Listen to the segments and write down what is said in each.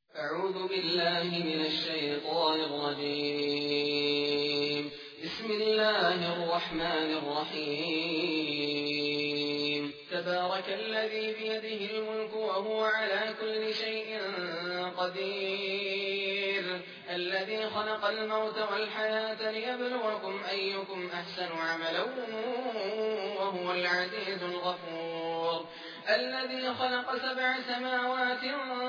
أعوذ بالله من الشيطان الرجيم. بسم الله الرحمن الرحيم. تبارك الذي بيده الملك وهو على كل شيء قدير، الذي خلق الموت والحياة ليبلوكم أيكم أحسن عملا وهو العزيز الغفور، الذي خلق 7 سماوات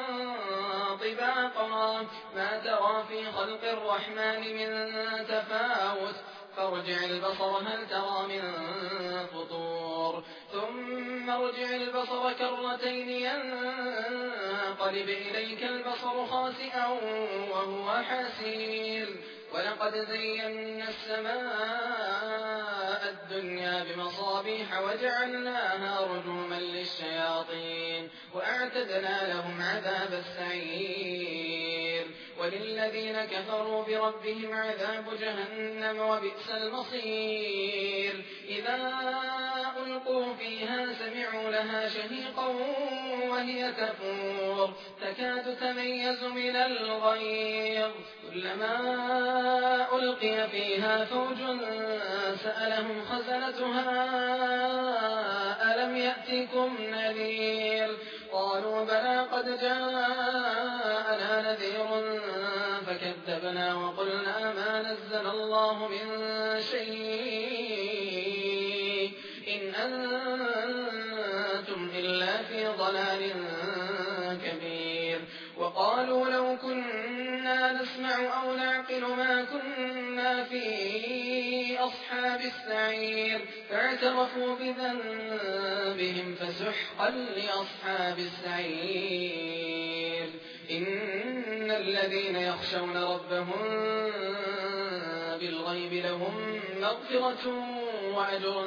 طباقا ما ترى في خلق الرحمن من تفاوت، فارجع البصر هل ترى من فطور، ثم ارجع البصر كرتين ينقلب إليك البصر خاسئا وهو حسير، ولقد زينا السماء الدنيا بمصابيح وجعلناها رجوما للشياطين وأعتدنا لهم عذاب السعير، وللذين كفروا بربهم عذاب جهنم وبئس المصير. إذا ألقوا فيها سمعوا لها شهيقا وهي تفور تكاد تميز من الغيظ، كلما ألقي فيها فوج سألهم خزنتها ألم يأتكم نذير، قالوا بلى قد جاءنا نذير فكذبنا وقلنا ما نزل الله من شيء إن أنتم إلا في ضلال كبير، وقالوا لو كنا نسمع أو نعقل ما كنا في أصحاب السعير، فاعترفوا بذنبهم فسحقا لأصحاب السعير. إن الذين يخشون ربهم بالغيب لهم مغفرة وأجر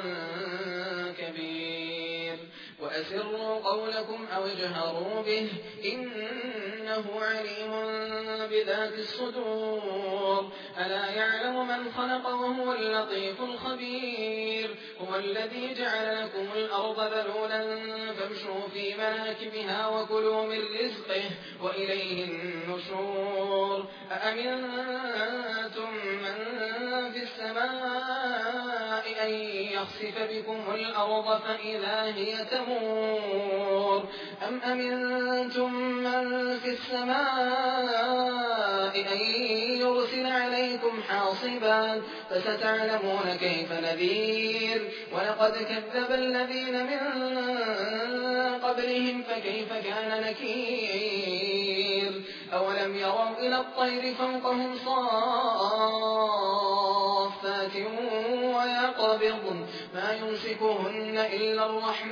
كبير، وأسروا قولكم أو اجهروا به إنه عليم بذات الصدور، ألا يعلم من خلق وهو اللطيف الخبير، هو الذي جعل لكم الأرض ذلولا فامشوا في مناكبها وكلوا من رزقه وإليه النشور. أأمنتم من في السماء أن يخسف بكم الأرض فإذا هي تمور، أم أمنتم من في السماء أن يرسل عليكم حاصبا فستعلمون كيف نذير، ولقد كذب الذين من قبلهم فكيف كان نكير، أولم يروا إلى الطير فوقهم صافات ويقبضن ما يمسكهن إلا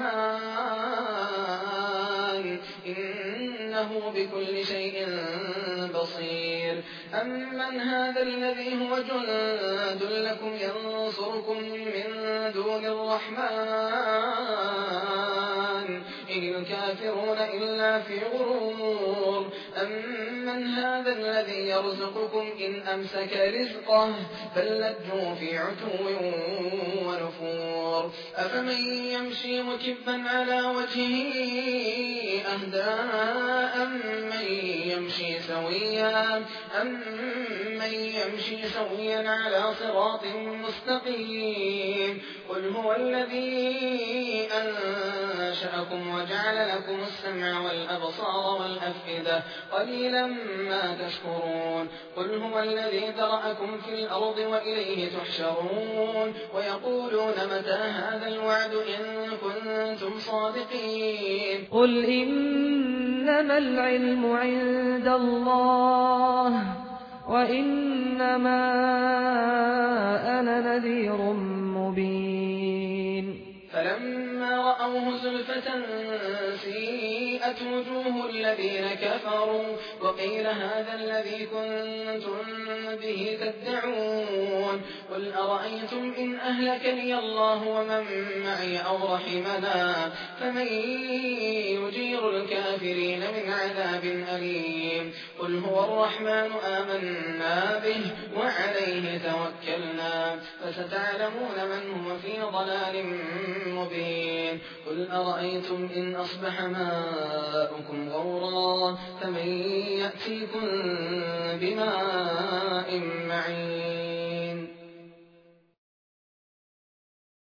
الرحمن إنه بكل شيء بصير، أمن هذا الذي هو جند لكم ينصركم من دون الرحمن إن الكافرون إلا في غرور، أمن هذا الذي يرزقكم إن أمسك رزقه بل لجوا في عتو ونفور، أفمن يمشي مكبا على وجهه أهدى أمن يمشي سويا على صراط مستقيم، قل هو الذي أنشأكم وجعل لكم السمع والأبصار والأفئدة قليلا ما تشكرون، قل هو الذي ذرأكم في الأرض وإليه تحشرون، ويقولون متى هذا الوعد إن كنتم صادقين، قل إنما العلم عند الله وإنما أنا نذير مبين. فلما رأوه زلفة سيئت وجوه الذين كفروا وقيل هذا الذي كنتم به تدعون، قل أرأيتم إن أهلكني الله ومن معي أو رحمنا فمن يجير الكافرين من عذاب أليم، قل هو الرحمن آمنا به وعليه توكلنا فستعلمون من هو في ضلال مبين قل أرأيتم إن أصبح ماؤكم غورا فمن يأتيكم بماء معين